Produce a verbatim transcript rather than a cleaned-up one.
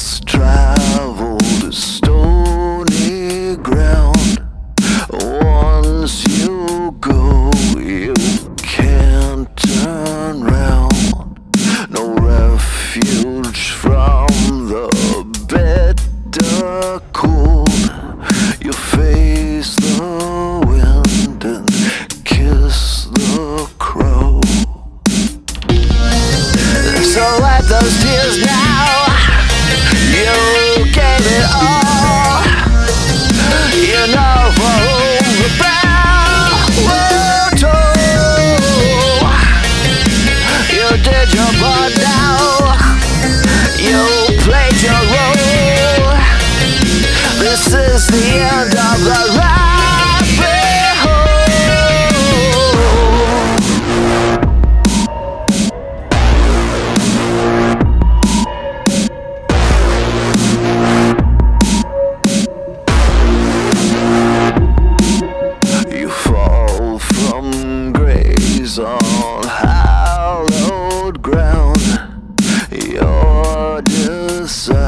has traveled a stony ground. Once you go, you can't turn round. No refuge from the bitter cold. You face the wind and kiss the crow. So let those tears now, you gave it all. You know for whom the bell will toll. You did your part now, you played your role. This is the end of the rabbit hole. You fall from grace on hallowed ground. Your desire